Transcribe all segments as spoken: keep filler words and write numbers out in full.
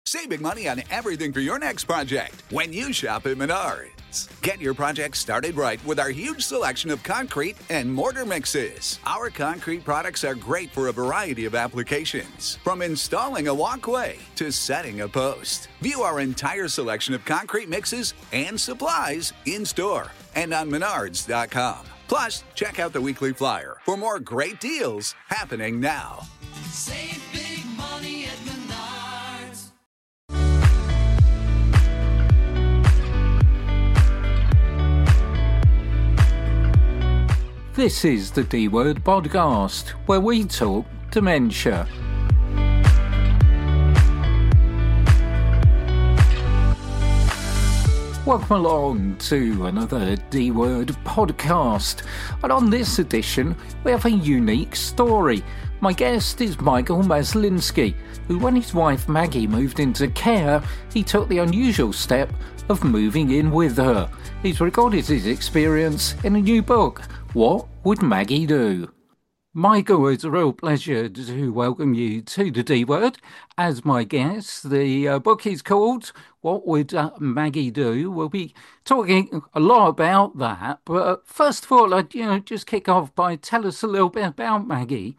Saving money on everything for your next project when you shop at Menards. Get your project started right with our huge selection of concrete and mortar mixes. Our concrete products are great for a variety of applications, from installing a walkway to setting a post. View our entire selection of concrete mixes and supplies in store and on menards dot com. Plus, check out the weekly flyer for more great deals happening now. Save big money at Menards. This is the D Word podcast, where we talk dementia. Welcome along to another D Word podcast, and on this edition we have a unique story. My guest is Michael Maslinski, who, when his wife Maggie moved into care, he took the unusual step of moving in with her. He's recorded his experience in a new book, What Would Maggie Do? Michael, it's a real pleasure to welcome you to the D Word as my guest. The uh, book is called What Would uh, Maggie Do? We'll be talking a lot about that, but first of all, I'd you know just kick off by tell us a little bit about Maggie.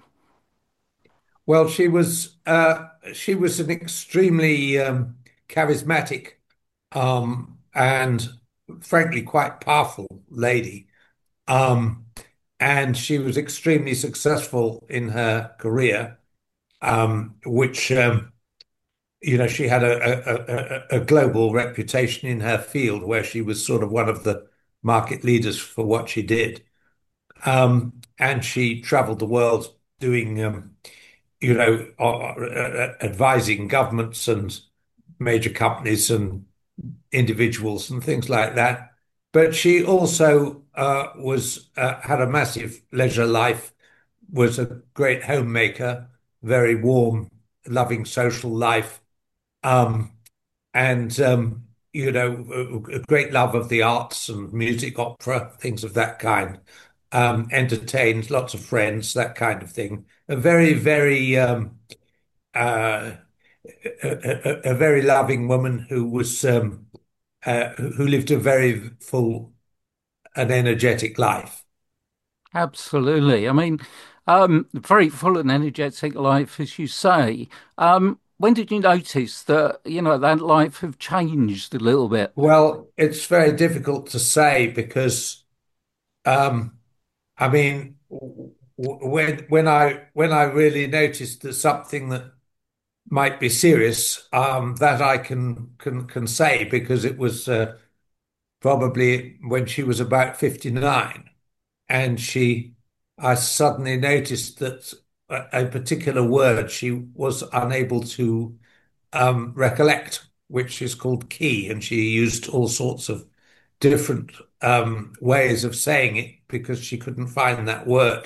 Well, she was uh, she was an extremely um, charismatic um, and frankly quite powerful lady. Um, and she was extremely successful in her career, um, which, um, you know, she had a, a, a, a global reputation in her field where she was sort of one of the market leaders for what she did. Um, and she traveled the world doing, um, you know, uh, uh, advising governments and major companies and individuals and things like that. But she also uh, was uh, had a massive leisure life, was a great homemaker, very warm, loving social life, um, and um, you know, a, a great love of the arts and music, opera, things of that kind. Um, entertained lots of friends, that kind of thing. A very, very um, uh, a, a, a very loving woman who was um, uh, who lived a very full and energetic life. Absolutely. I mean, um, very full and energetic life, as you say. Um, when did you notice that, you know, that life have changed a little bit? Well, it's very difficult to say because, um, I mean, w- when when I when I really noticed that something that might be serious, um, that I can can can say because it was uh, probably when she was about fifty-nine. And she, I suddenly noticed that a, a particular word she was unable to um, recollect, which is called key, and she used all sorts of different um, ways of saying it because she couldn't find that word.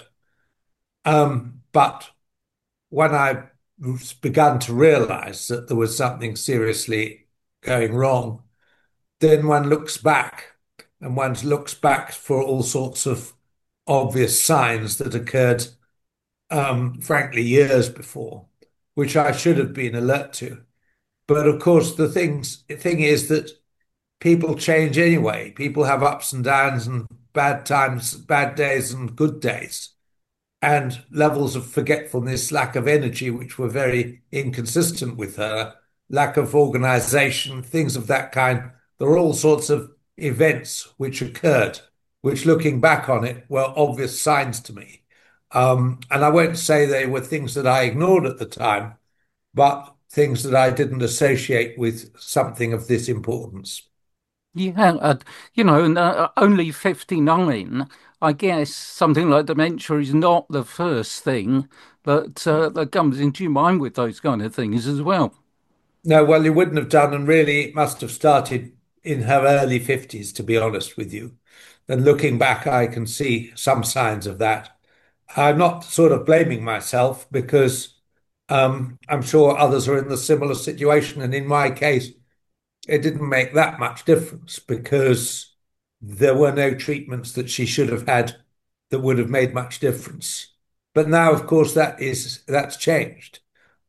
Um, but when I began to realize that there was something seriously going wrong, then one looks back and one looks back for all sorts of obvious signs that occurred, um, frankly, years before, which I should have been alert to. But of course, the things the thing is that people change anyway. People have ups and downs and bad times, bad days and good days, and levels of forgetfulness, lack of energy, which were very inconsistent with her, lack of organization, things of that kind. There are all sorts of events which occurred, which looking back on it were obvious signs to me. Um, and I won't say they were things that I ignored at the time, but things that I didn't associate with something of this importance. Yeah, uh, you know, and, uh, only fifty-nine, I guess something like dementia is not the first thing that, uh, that comes into your mind with those kind of things as well. No, well, you wouldn't have done, and really it must have started in her early fifties, to be honest with you. And looking back, I can see some signs of that. I'm not sort of blaming myself because um, I'm sure others are in the similar situation. And in my case, it didn't make that much difference because there were no treatments that she should have had that would have made much difference. But now, of course, that is that's changed.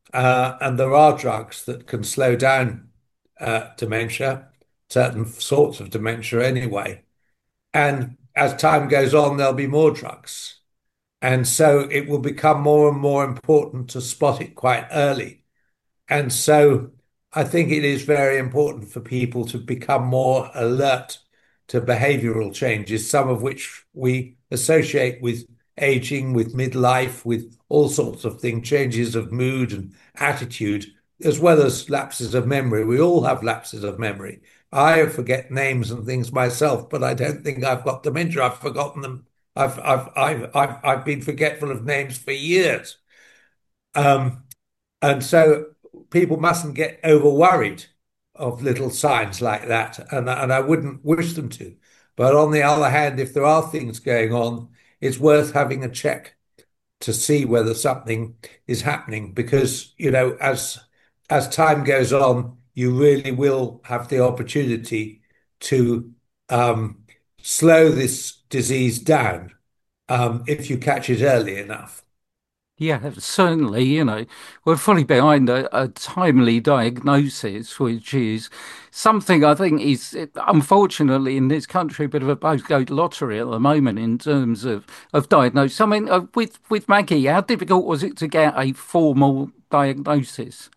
uh, and there are drugs that can slow down uh, dementia, certain sorts of dementia anyway. And as time goes on, there'll be more drugs. And so it will become more and more important to spot it quite early. And so I think it is very important for people to become more alert to behavioral changes, some of which we associate with aging, with midlife, with all sorts of things, changes of mood and attitude, as well as lapses of memory. We all have lapses of memory. I forget names and things myself, but I don't think I've got dementia. I've forgotten them. I've I've I've I've, I've been forgetful of names for years. Um, and so people mustn't get over worried of little signs like that. And, and I wouldn't wish them to. But on the other hand, if there are things going on, it's worth having a check to see whether something is happening because, you know, as as time goes on, you really will have the opportunity to um, slow this disease down um, if you catch it early enough. Yeah, certainly, you know, we're fully behind a, a timely diagnosis, which is something I think is, unfortunately, in this country, a bit of a postcode lottery at the moment in terms of, of diagnosis. I mean, uh, with, with Maggie, how difficult was it to get a formal diagnosis?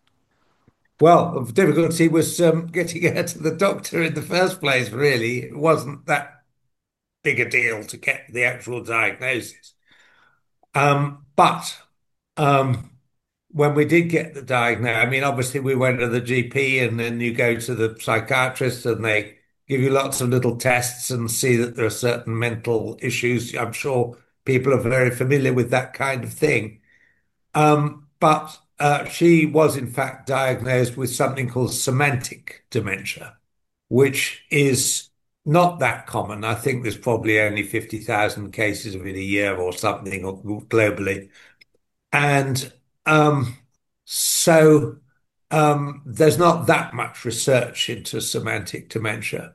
Well, the difficulty was um, getting her to the doctor in the first place, really. It wasn't that big a deal to get the actual diagnosis. Um, but um, when we did get the diagnosis, I mean, obviously we went to the G P and then you go to the psychiatrist and they give you lots of little tests and see that there are certain mental issues. I'm sure people are very familiar with that kind of thing. Um, but uh, she was in fact diagnosed with something called semantic dementia, which is not that common. I think there's probably only fifty thousand cases of it a year or something globally. And um, so um, there's not that much research into semantic dementia.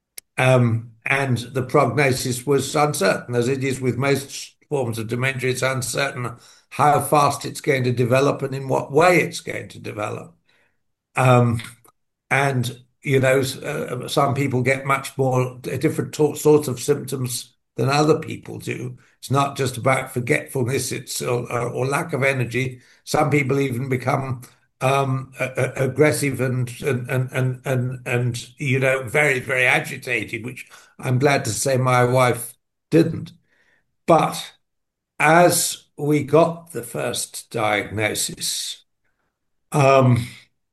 Um, and the prognosis was uncertain, as it is with most forms of dementia. It's uncertain how fast it's going to develop and in what way it's going to develop. Um, and, you know, uh, some people get much more different sorts of symptoms than other people do. It's not just about forgetfulness, it's or, or lack of energy. Some people even become um, aggressive and and, and and and and you know very very agitated, which I'm glad to say my wife didn't. But as we got the first diagnosis, um,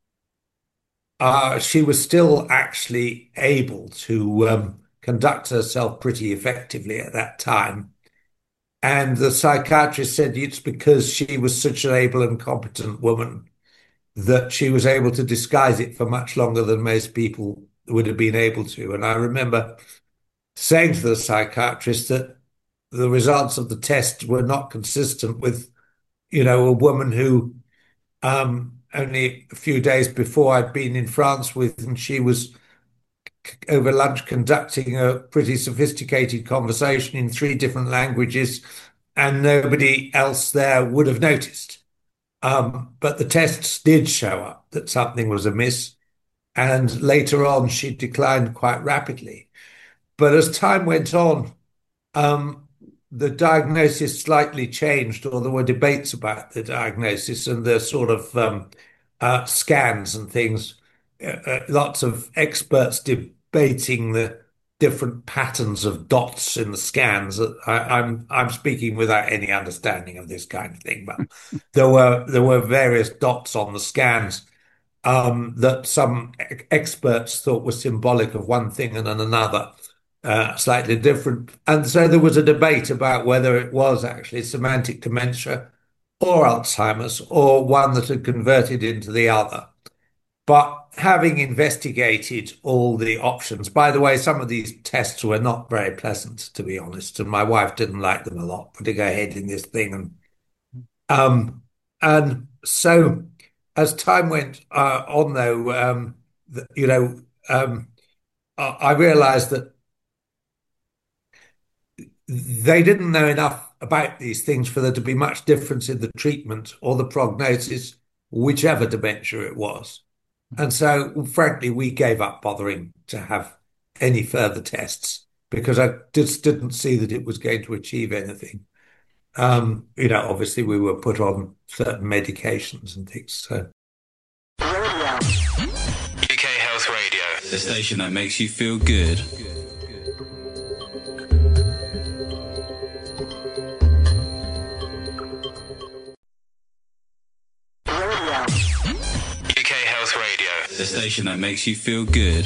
uh, she was still actually able to um, conduct herself pretty effectively at that time. And the psychiatrist said it's because she was such an able and competent woman that she was able to disguise it for much longer than most people would have been able to. And I remember saying to the psychiatrist that the results of the test were not consistent with, you know, a woman who um, only a few days before I'd been in France with, and she was over lunch conducting a pretty sophisticated conversation in three different languages, and nobody else there would have noticed. Um, but the tests did show up that something was amiss, and later on she declined quite rapidly. But as time went on, um, the diagnosis slightly changed, or there were debates about the diagnosis and the sort of um, uh, scans and things. Uh, uh, lots of experts debating the different patterns of dots in the scans. I, I'm I'm speaking without any understanding of this kind of thing, but there were there were various dots on the scans um, that some e- experts thought were symbolic of one thing and another uh, slightly different. And so there was a debate about whether it was actually semantic dementia or Alzheimer's or one that had converted into the other. But having investigated all the options, by the way, some of these tests were not very pleasant, to be honest, and my wife didn't like them a lot, putting her head in this thing. And um, and so as time went uh, on, though, um, the, you know, um, I, I realized that they didn't know enough about these things for there to be much difference in the treatment or the prognosis whichever dementia it was. And so, frankly, we gave up bothering to have any further tests because I just didn't see that it was going to achieve anything. Um, you know, obviously we were put on certain medications and things. So U K Health Radio, the station that makes you feel good. U K Health Radio, the station that makes you feel good.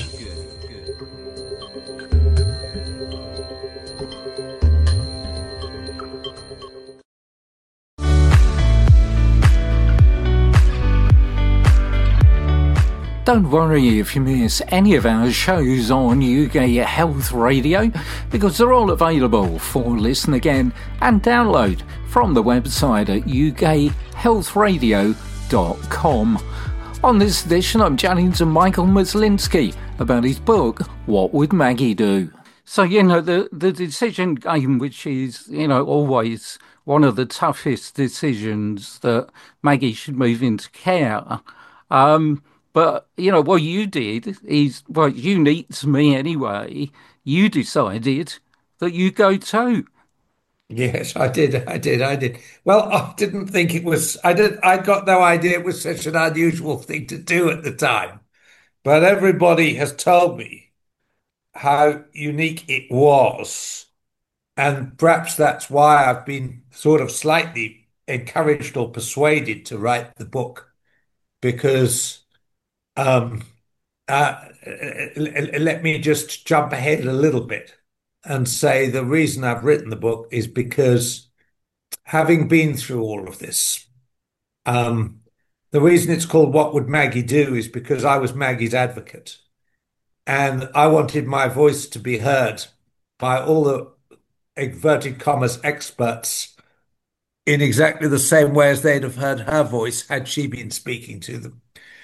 Don't worry if you miss any of our shows on U K Health Radio, because they're all available for listen again and download from the website at u k health radio dot com. On this edition, I'm chatting to Michael Maslinski about his book, What Would Maggie Do? So, you know, the, the decision game, which is, you know, always one of the toughest decisions that Maggie should move into care. Um... But, you know, what you did is, well, unique to me anyway, you decided that you go too. yes, I did, I did, I did. Well, I didn't think it was, I did, I got no idea it was such an unusual thing to do at the time. But everybody has told me how unique it was. And perhaps that's why I've been sort of slightly encouraged or persuaded to write the book, because Um, uh, let me just jump ahead a little bit and say the reason I've written the book is because, having been through all of this, um, the reason it's called What Would Maggie Do is because I was Maggie's advocate, and I wanted my voice to be heard by all the inverted commas experts in exactly the same way as they'd have heard her voice had she been speaking to them.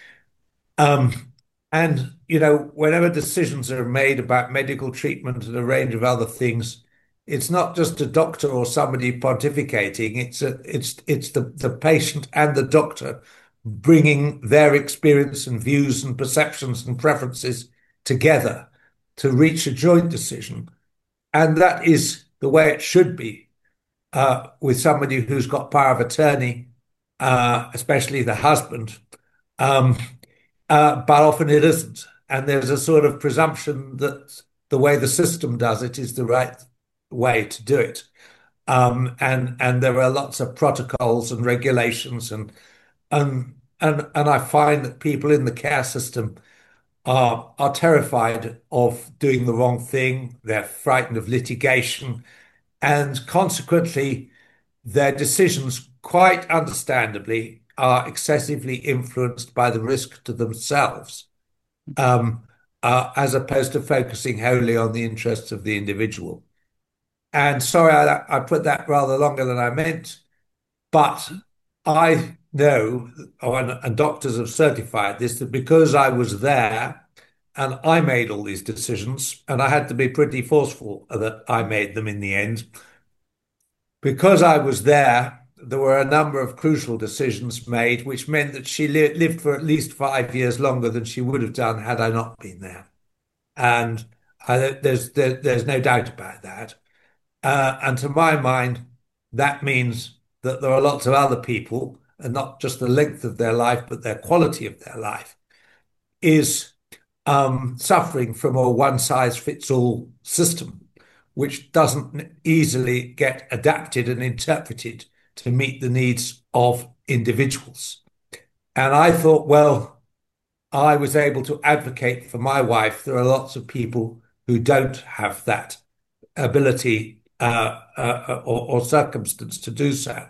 Um, and, you know, whenever decisions are made about medical treatment and a range of other things, it's not just a doctor or somebody pontificating. It's a, it's, it's the, the patient and the doctor bringing their experience and views and perceptions and preferences together to reach a joint decision. And that is the way it should be uh, with somebody who's got power of attorney, uh, especially the husband. Um, Uh, but often it isn't. And there's a sort of presumption that the way the system does it is the right way to do it. Um, and and there are lots of protocols and regulations and and and and I find that people in the care system are are terrified of doing the wrong thing. They're frightened of litigation, and consequently, their decisions, quite understandably, are excessively influenced by the risk to themselves, um, uh, as opposed to focusing wholly on the interests of the individual. And sorry, I, I put that rather longer than I meant, but I know, oh, and, and doctors have certified this, that because I was there and I made all these decisions, and I had to be pretty forceful that I made them in the end, because I was there, there were a number of crucial decisions made, which meant that she li lived for at least five years longer than she would have done had I not been there. And I, there's there, there's no doubt about that. Uh, and to my mind, that means that there are lots of other people, and not just the length of their life, but their quality of their life is um, suffering from a one-size-fits-all system, which doesn't easily get adapted and interpreted to meet the needs of individuals. And I thought, well, I was able to advocate for my wife. There are lots of people who don't have that ability uh, uh, or, or circumstance to do so.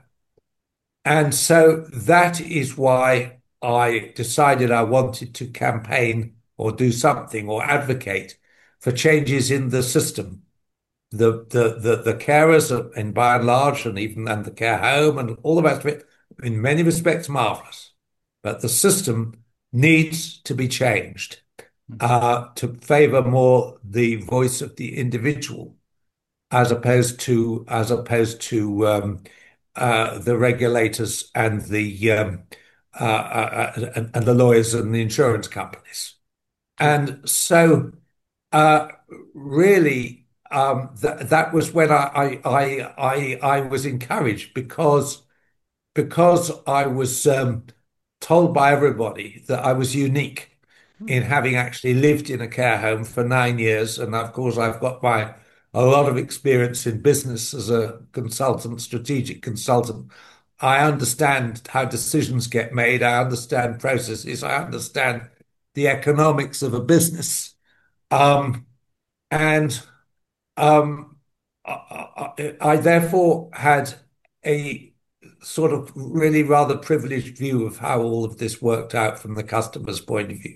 And so that is why I decided I wanted to campaign or do something or advocate for changes in the system. The the the the carers are, and by and large, and even and the care home and all the rest of it, in many respects, marvelous. But the system needs to be changed uh, to favour more the voice of the individual, as opposed to as opposed to um, uh, the regulators and the um, uh, uh, and, and the lawyers and the insurance companies. And so, uh, really, um, that that was when I, I I I I was encouraged because because I was um, told by everybody that I was unique in having actually lived in a care home for nine years, and of course, I've got my a lot of experience in business as a consultant, strategic consultant. I understand how decisions get made. I understand processes. I understand the economics of a business. Um, and um, I, I, I therefore had a sort of really rather privileged view of how all of this worked out from the customer's point of view.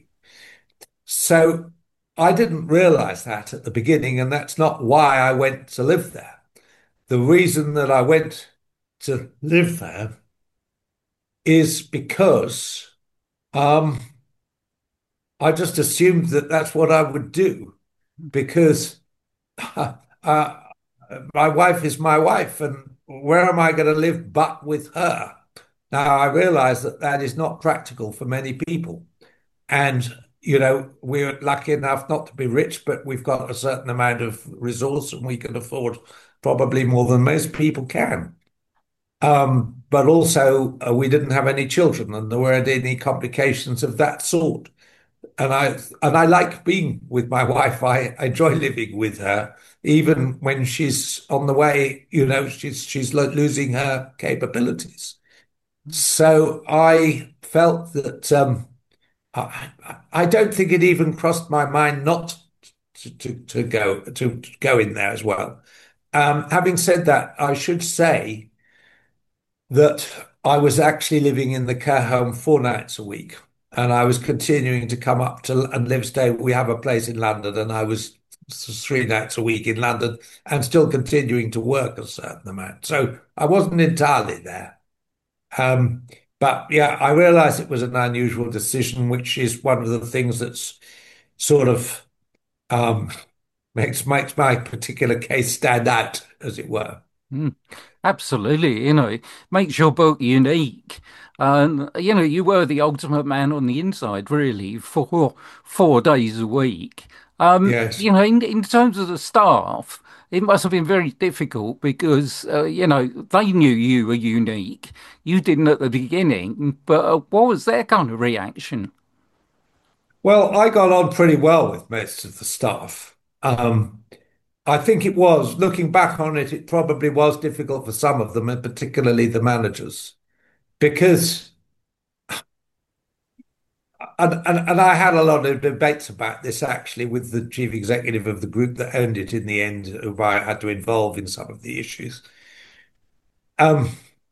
So I didn't realize that at the beginning, and that's not why I went to live there. The reason that I went to live there is because um, I just assumed that that's what I would do because uh, my wife is my wife, and where am I going to live but with her? Now, I realize that that is not practical for many people. And, you know, we're lucky enough not to be rich, but we've got a certain amount of resource and we can afford probably more than most people can. Um, but also, uh, we didn't have any children and there weren't any complications of that sort. And I and I like being with my wife. I, I enjoy living with her, even when she's on the way. You know, she's she's lo- losing her capabilities. So I felt that um, I, I don't think it even crossed my mind not to to, to go to, to go in there as well. Um, having said that, I should say that I was actually living in the care home four nights a week, and I was continuing to come up to and live stay. We have a place in London, and I was three nights a week in London, and still continuing to work a certain amount. So I wasn't entirely there. Um, but yeah, I realized it was an unusual decision, which is one of the things that's sort of um, makes makes my particular case stand out, as it were. Mm, absolutely. You know, it makes your book unique. And, you know, you were the ultimate man on the inside, really, for four days a week. Um, Yes. you know, in, in terms of the staff, it must have been very difficult because, uh, you know, they knew you were unique. You didn't at the beginning, but uh, what was their kind of reaction? Well, I got on pretty well with most of the staff. Um, I think it was, looking back on it, it probably was difficult for some of them, and particularly the managers, because, and, and, and I had a lot of debates about this actually with the chief executive of the group that owned it in the end, who I had to involve in some of the issues. Um,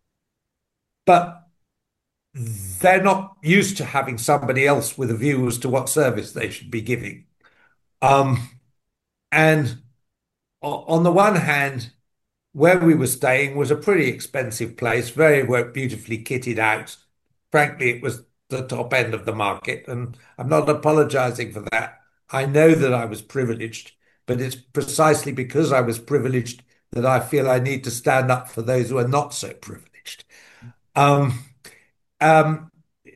but they're not used to having somebody else with a view as to what service they should be giving. Um, and on the one hand, where we were staying was a pretty expensive place, very well, beautifully kitted out. Frankly, it was the top end of the market, and I'm not apologizing for that. I know that I was privileged, but it's precisely because I was privileged that I feel I need to stand up for those who are not so privileged. Um, um,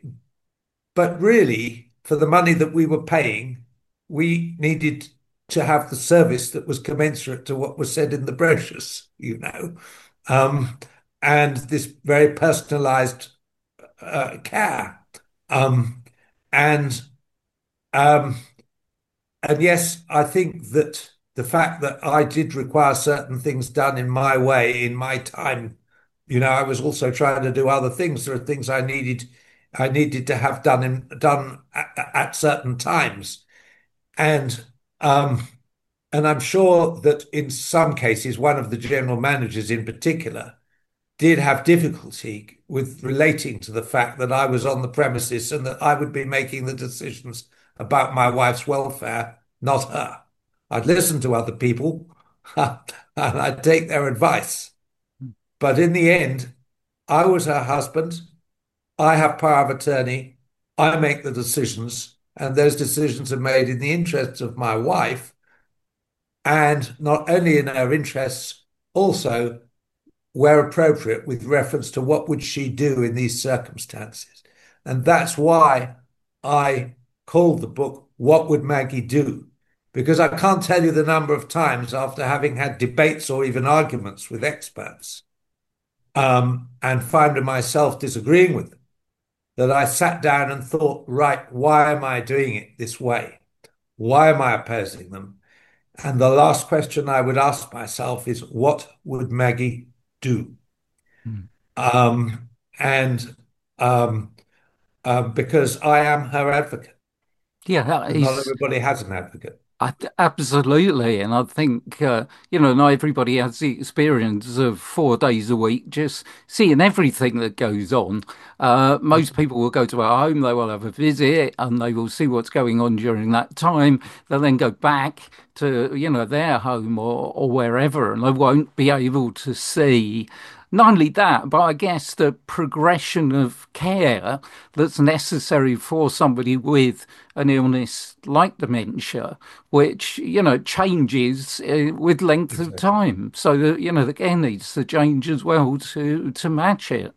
but really, for the money that we were paying, we needed to have the service that was commensurate to what was said in the brochures, you know, um, and this very personalized uh, care. Um, and um, and yes, I think that the fact that I did require certain things done in my way, in my time, you know, I was also trying to do other things. There are things I needed, I needed to have done in, done at, at certain times, and um, and I'm sure that in some cases, one of the general managers in particular did have difficulty with relating to the fact that I was on the premises and that I would be making the decisions about my wife's welfare, not her. I'd listen to other people and I'd take their advice. But in the end, I was her husband. I have power of attorney. I make the decisions, and those decisions are made in the interests of my wife, and not only in her interests, also where appropriate with reference to what would she do in these circumstances. And that's why I called the book What Would Maggie Do? Because I can't tell you the number of times after having had debates or even arguments with experts um, and finding myself disagreeing with them, that I sat down and thought, right, why am I doing it this way? Why am I opposing them? And the last question I would ask myself is, what would Maggie do? Mm. Um, and um, uh, because I am her advocate, Yeah, that and not is. everybody has an advocate. I, absolutely, and I think uh, you know not everybody has the experience of four days a week just seeing everything that goes on. Uh, most people will go to our home, they will have a visit, and they will see what's going on during that time. They'll then go back to you know their home or or wherever, and they won't be able to see. Not only that, but I guess the progression of care that's necessary for somebody with an illness like dementia, which, you know, changes uh, with length of Exactly. time. So, that, you know, the care needs to change as well to, to match it.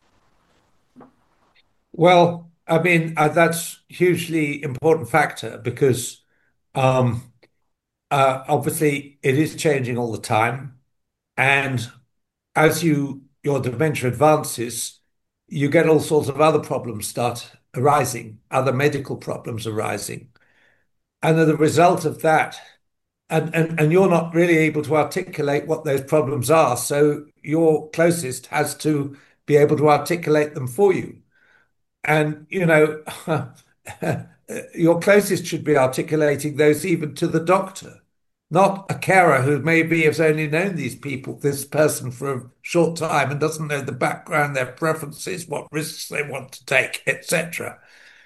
Well, I mean, uh, that's hugely important factor because um, uh, obviously it is changing all the time. And as you your dementia advances, you get all sorts of other problems start arising, other medical problems arising. And as a result of that, and, and, and you're not really able to articulate what those problems are. So your closest has to be able to articulate them for you. And, you know, your closest should be articulating those even to the doctor, not a carer who maybe has only known these people, this person for a short time and doesn't know the background, their preferences, what risks they want to take, et cetera.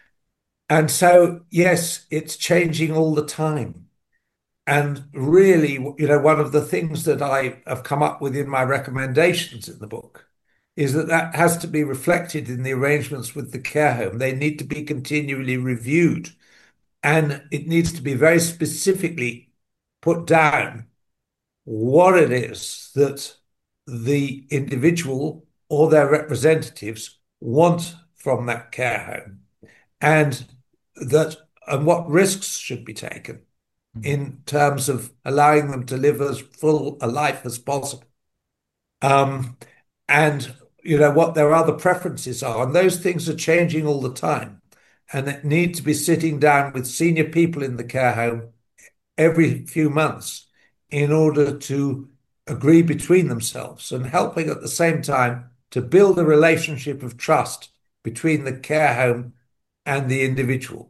And so, yes, it's changing all the time. And really, you know, one of the things that I have come up with in my recommendations in the book is that that has to be reflected in the arrangements with the care home. They need to be continually reviewed, and it needs to be very specifically put down what it is that the individual or their representatives want from that care home, and that and what risks should be taken in terms of allowing them to live as full a life as possible. Um, and you know what their other preferences are, and those things are changing all the time. And it needs to be sitting down with senior people in the care home every few months in order to agree between themselves and helping at the same time to build a relationship of trust between the care home and the individual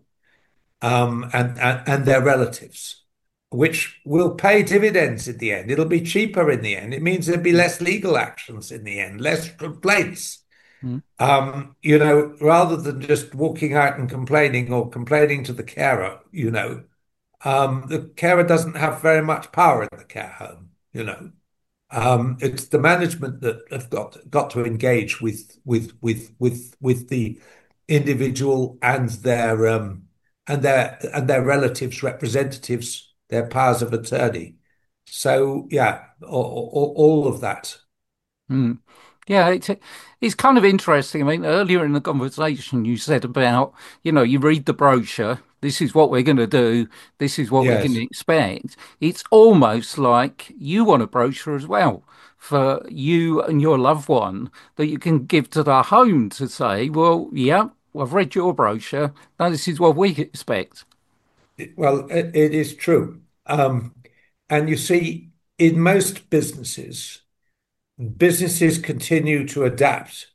um, and, and, and their relatives, which will pay dividends in the end. It'll be cheaper in the end. It means there'll be less legal actions in the end, less complaints. Mm. Um, you know, rather than just walking out and complaining or complaining to the carer, you know, um, the carer doesn't have very much power in the care home, you know. Um, it's the management that have got got to engage with with with with with the individual and their um, and their and their relatives, representatives, their powers of attorney. So yeah, all, all, all of that. Mm. Yeah, it's it's kind of interesting. I mean, earlier in the conversation, you said about, you know, you read the brochure, this is what we're going to do, this is what we can Yes. expect. It's almost like you want a brochure as well for you and your loved one that you can give to the home to say, well, yeah, I've read your brochure. Now this is what we expect. Well, it, it is true. Um, and you see, in most businesses, businesses continue to adapt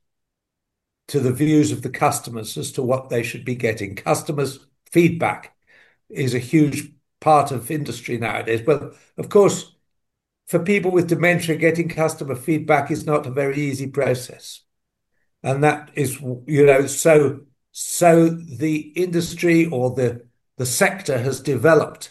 to the views of the customers as to what they should be getting. Customers' feedback is a huge part of industry nowadays. But of course, for people with dementia, getting customer feedback is not a very easy process. And that is, you know, so so the industry or the the sector has developed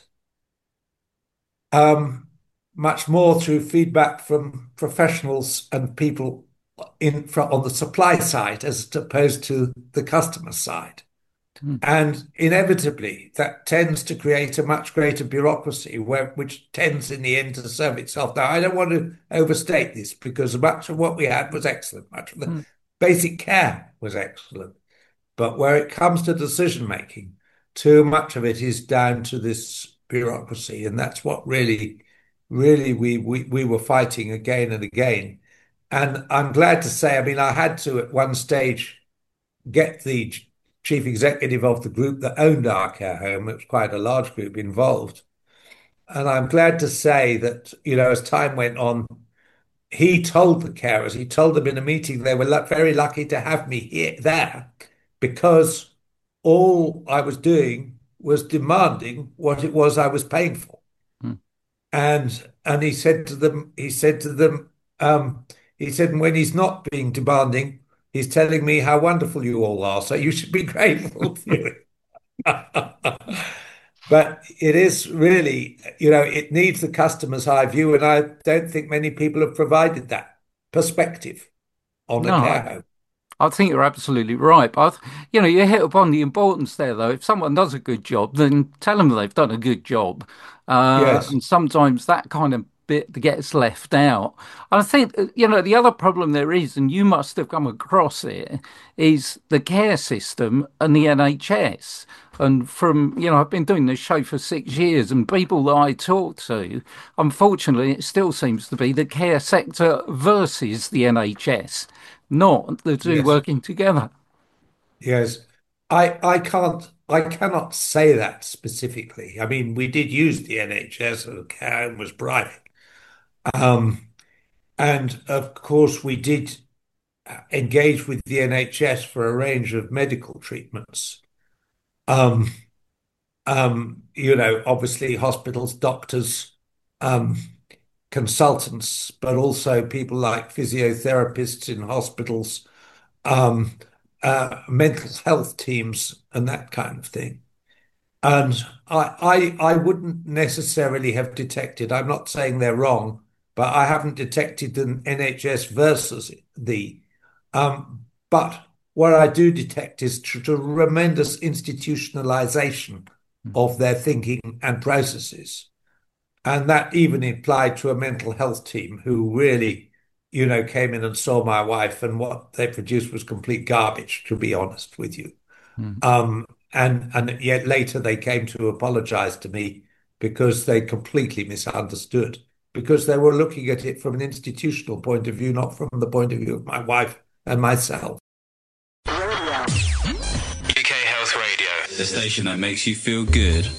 um, much more through feedback from professionals and people in on the supply side as opposed to the customer side. Mm. And inevitably, that tends to create a much greater bureaucracy, where, which tends in the end to serve itself. Now, I don't want to overstate this because much of what we had was excellent. Much of the Mm. basic care was excellent. But where it comes to decision making, too much of it is down to this bureaucracy, and that's what really, really we we we were fighting again and again. And I'm glad to say, I mean, I had to at one stage get the chief executive of the group that owned our care home. It was quite a large group involved. And I'm glad to say that, you know, as time went on, he told the carers, he told them in a meeting they were lu- very lucky to have me here there because all I was doing was demanding what it was I was paying for. Hmm. And and he said to them, he said to them, um, he said, when he's not being demanding, he's telling me how wonderful you all are. So you should be grateful to it. But it is really, you know, it needs the customer's eye view, and I don't think many people have provided that perspective on a care No, home. I think you're absolutely right. But, I th- you know, you hit upon the importance there, though. If someone does a good job, then tell them they've done a good job. Uh, Yes, and sometimes that kind of bit gets left out. And I think, uh, you know, the other problem there is, and you must have come across it, is the care system and the N H S. And from, you know, I've been doing this show for six years, and people that I talk to, unfortunately, it still seems to be the care sector versus the N H S, not the two yes, working together. yes. I I can't I cannot say that specifically. I mean, we did use the N H S and the care home was private. Um, and of course we did engage with the N H S for a range of medical treatments. Um, um, you know, obviously hospitals, doctors, um, consultants, but also people like physiotherapists in hospitals, um, uh, mental health teams, and that kind of thing. And I, I, I wouldn't necessarily have detected, I'm not saying they're wrong, but I haven't detected an N H S versus the. Um, but what I do detect is tr- tremendous institutionalization of their thinking and processes. And that even applied to a mental health team who really, you know, came in and saw my wife, and what they produced was complete garbage, to be honest with you. Mm. Um, and and yet later they came to apologize to me because they completely misunderstood, because they were looking at it from an institutional point of view, not from the point of view of my wife and myself. U K Health Radio, the station that makes you feel good.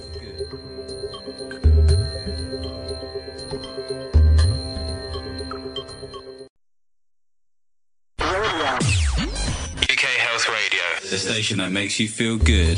U K Health Radio, the station that makes you feel good.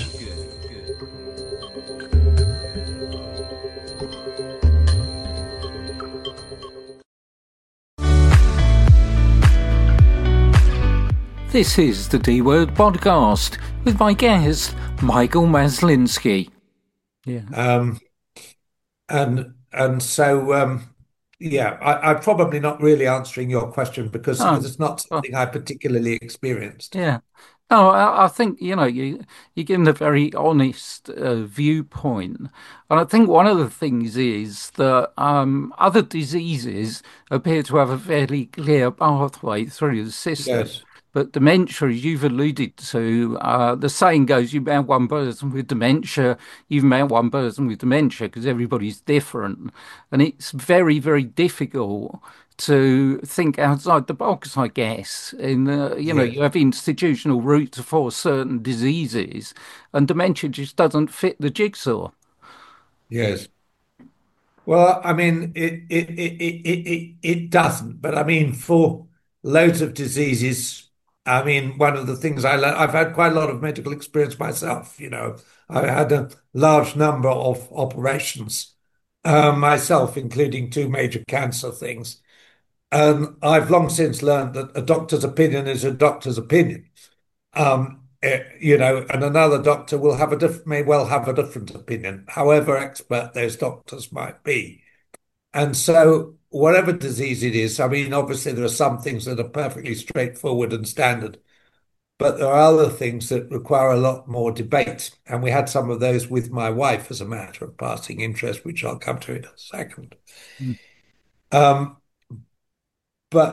This is the D Word podcast with my guest, Michael Maslinski. Yeah. Um, and and so um, yeah, I, I'm probably not really answering your question because Oh, it's not well, something I particularly experienced. yeah. No, I, I think, you know, you, you're giving a very honest uh, viewpoint. And I think one of the things is that um, other diseases appear to have a fairly clear pathway through the system. Yes, But dementia, as you've alluded to, uh, the saying goes, you met one person with dementia, you've met one person with dementia, because everybody's different. And it's very, very difficult to think outside the box, I guess. In uh, you know, yes, you have institutional routes for certain diseases, and dementia just doesn't fit the jigsaw. yes. Well, I mean, it it it it it, it it doesn't, but I mean, for loads of diseases, I mean, one of the things I learned, I've had quite a lot of medical experience myself. You know, I had a large number of operations uh, myself, including two major cancer things. And I've long since learned that a doctor's opinion is a doctor's opinion. Um, eh, you know, and another doctor will have a diff may well have a different opinion, however expert those doctors might be. And so, whatever disease it is, I mean, obviously there are some things that are perfectly straightforward and standard, but there are other things that require a lot more debate. And we had some of those with my wife as a matter of passing interest, which I'll come to in a second. Mm. Um, But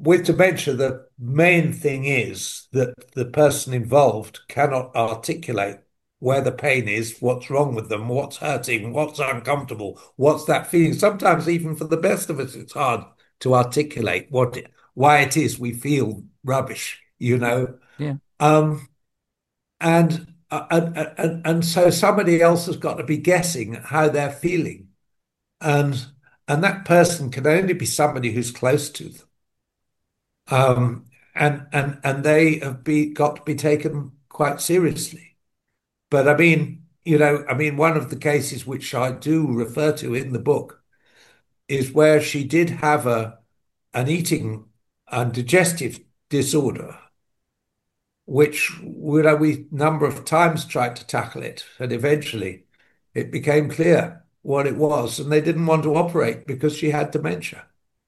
with dementia, the main thing is that the person involved cannot articulate where the pain is, what's wrong with them, what's hurting, what's uncomfortable, what's that feeling. Sometimes, even for the best of us, it's hard to articulate what it, why it is we feel rubbish, you know. Yeah. Um, and, uh, and and and so somebody else has got to be guessing how they're feeling, and and that person can only be somebody who's close to them. Um, and and and they have be got to be taken quite seriously. But I mean, you know, I mean, one of the cases which I do refer to in the book is where she did have a an eating and digestive disorder, which you know, we number of times tried to tackle it, and eventually it became clear what it was, and they didn't want to operate because she had dementia.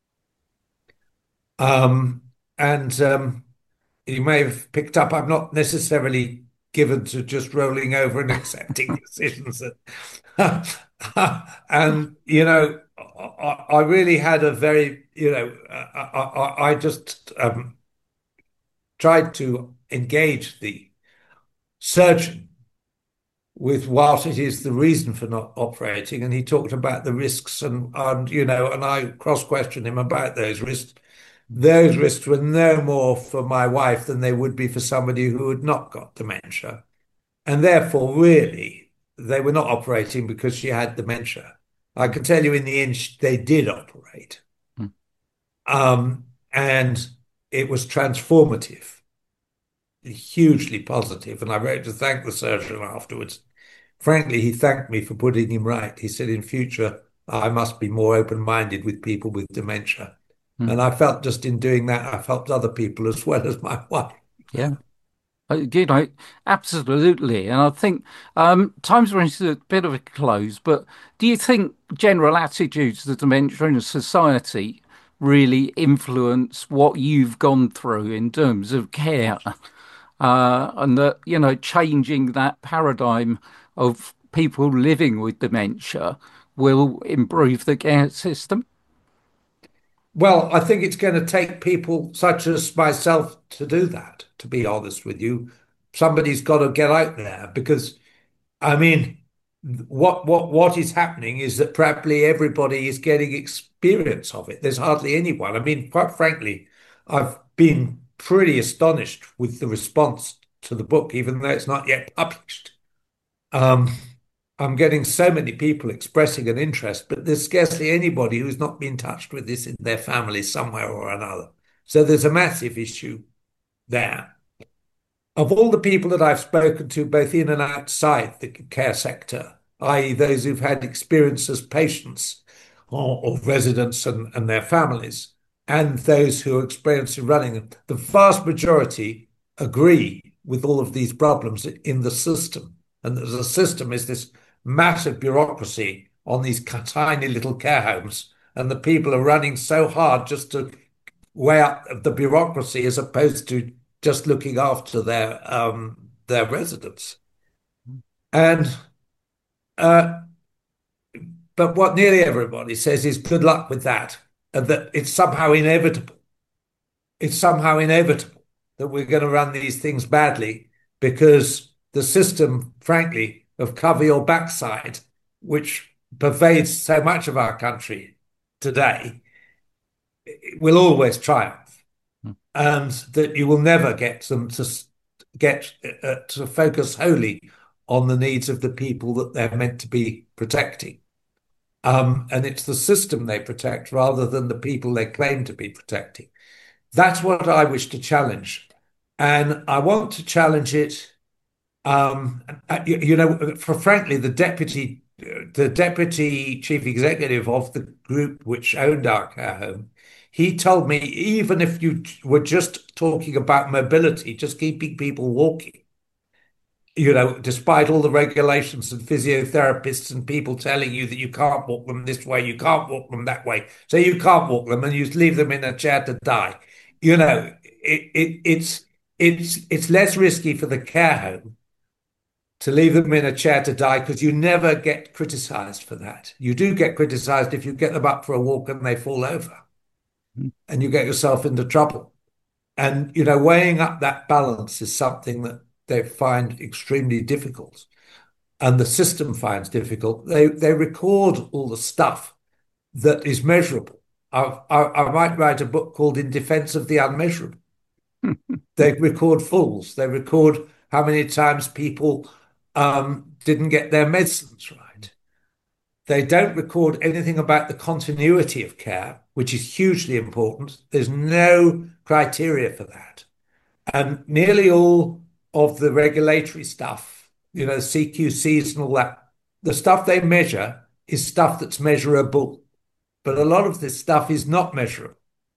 Um, and um, you may have picked up, I'm not necessarily given to just rolling over and accepting decisions. That, and, you know, I, I really had a very, you know, I, I, I just um, tried to engage the surgeon with what it is the reason for not operating. And he talked about the risks and, and you know, and I cross-questioned him about those risks. Those risks were no more for my wife than they would be for somebody who had not got dementia. And therefore, really, they were not operating because she had dementia. I can tell you in the end, they did operate. Hmm. Um, and it was transformative, hugely positive. And I wrote to thank the surgeon afterwards. Frankly, he thanked me for putting him right. He said, in future, I must be more open-minded with people with dementia. Hmm. And I felt just in doing that, I've helped other people as well as my wife. Yeah. You know, absolutely. And I think um, time's running to a bit of a close, but do you think general attitudes to dementia in society really influence what you've gone through in terms of care? Uh, and that, you know, changing that paradigm of people living with dementia will improve the care system? Well, I think it's going to take people such as myself to do that, to be honest with you. Somebody's got to get out there because, I mean, what what what is happening is that practically everybody is getting experience of it. There's hardly anyone. I mean, quite frankly, I've been pretty astonished with the response to the book, even though it's not yet published. Um, I'm getting so many people expressing an interest, but there's scarcely anybody who's not been touched with this in their family somewhere or another. So there's a massive issue there. Of all the people that I've spoken to, both in and outside the care sector, that is those who've had experience as patients or, or residents and, and their families, and those who are experienced in running them, the vast majority agree with all of these problems in the system. And the system is this massive bureaucracy on these tiny little care homes, and the people are running so hard just to weigh up the bureaucracy as opposed to just looking after their um, their residents. And uh, but what nearly everybody says is good luck with that, and that it's somehow inevitable. It's somehow inevitable that we're going to run these things badly because the system, frankly, of cover your backside, which pervades so much of our country today, will always triumph, mm. and that you will never get them to get uh, to focus wholly on the needs of the people that they're meant to be protecting. Um, and it's the system they protect rather than the people they claim to be protecting. That's what I wish to challenge. And I want to challenge it Um, you, you know, for frankly, the deputy, the deputy chief executive of the group which owned our care home, he told me even if you were just talking about mobility, just keeping people walking, you know, despite all the regulations and physiotherapists and people telling you that you can't walk them this way, you can't walk them that way, so you can't walk them and you leave them in a chair to die. You know, it, it it's it's it's less risky for the care home to leave them in a chair to die because you never get criticized for that. You do get criticized if you get them up for a walk and they fall over. and you get yourself into trouble. And, you know, weighing up that balance is something that they find extremely difficult, and the system finds difficult. They they record all the stuff that is measurable. I, I, I might write a book called In Defense of the Unmeasurable. They record fools. They record how many times people um, didn't get their medicines right. They don't record anything about the continuity of care, which is hugely important. There's no criteria for that. And nearly all of the regulatory stuff, you know, C Q Cs and all that, the stuff they measure is stuff that's measurable. But a lot of this stuff is not measurable.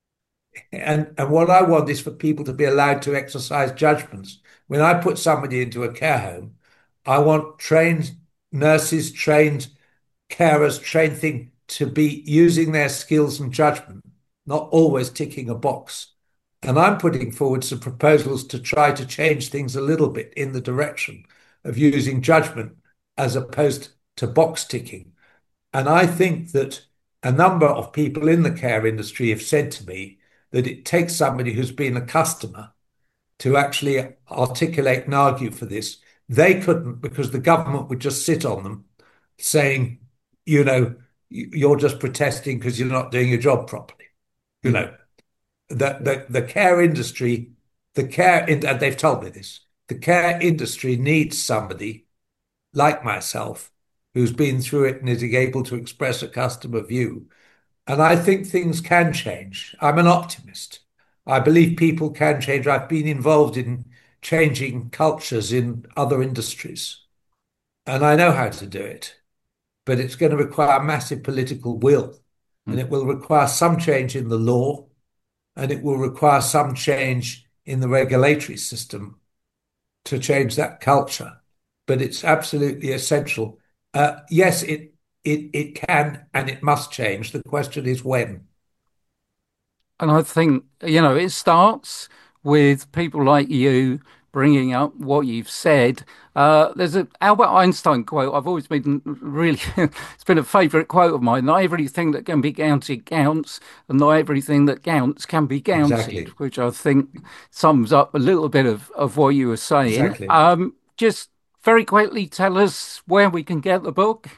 And, and what I want is for people to be allowed to exercise judgments. When I put somebody into a care home, I want trained nurses, trained carers, trained thing to be using their skills and judgment, not always ticking a box. And I'm putting forward some proposals to try to change things a little bit in the direction of using judgment as opposed to box ticking. And I think that a number of people in the care industry have said to me that it takes somebody who's been a customer to actually articulate and argue for this. They couldn't, because the government would just sit on them saying, you know, you're just protesting because you're not doing your job properly. You know, the, the, the care industry, the care, and they've told me this, the care industry needs somebody like myself who's been through it and is able to express a customer view. And I think things can change. I'm an optimist. I believe people can change. I've been involved in changing cultures in other industries, and I know how to do it. But it's going to require massive political will, mm. and it will require some change in the law, and it will require some change in the regulatory system to change that culture. But it's absolutely essential. Uh, yes, it It it can and it must change. The question is when. And I think, you know, it starts with people like you bringing up what you've said. Uh, there's an Albert Einstein quote. I've always been really, it's been a favourite quote of mine. Not everything that can be counted counts, and not everything that counts can be counted, exactly. Which I think sums up a little bit of, of what you were saying. Exactly. Um, just very quickly tell us where we can get the book.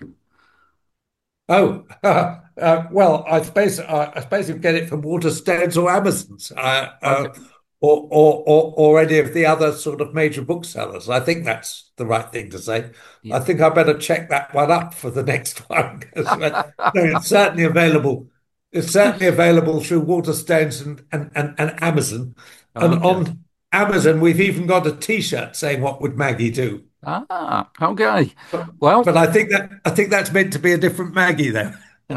Oh, uh, uh, well, I suppose uh, I suppose you get it from Waterstones or Amazon's, uh, uh, okay. or, or or or any of the other sort of major booksellers. I think that's the right thing to say. Yeah. I think I better check that one up for the next one. no, it's certainly available. It's certainly available through Waterstones and and, and, and Amazon. And okay. on Amazon, we've even got a T-shirt saying "What would Maggie do?" Ah, okay. But, well, but I think that I think that's meant to be a different Maggie, though.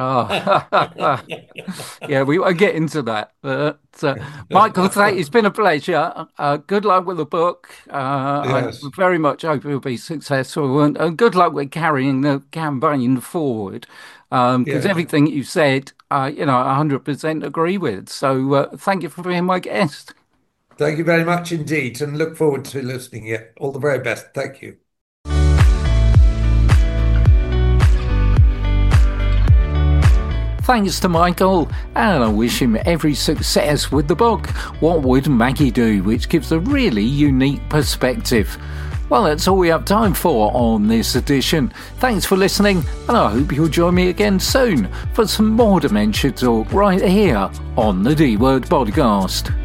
Oh. Yeah, we won't get into that. But uh, Michael, it's been a pleasure. Uh, good luck with the book. Uh, yes. I very much hope it will be successful, and, and good luck with carrying the campaign forward. Because um, yeah. everything you said, uh, you know, I one hundred percent agree with. So uh, thank you for being my guest. Thank you very much indeed, and look forward to listening. Yeah, all the very best. Thank you. Thanks to Michael, and I wish him every success with the book, What Would Maggie Do?, which gives a really unique perspective. Well, that's all we have time for on this edition. Thanks for listening, and I hope you'll join me again soon for some more dementia talk right here on the D Word Podcast.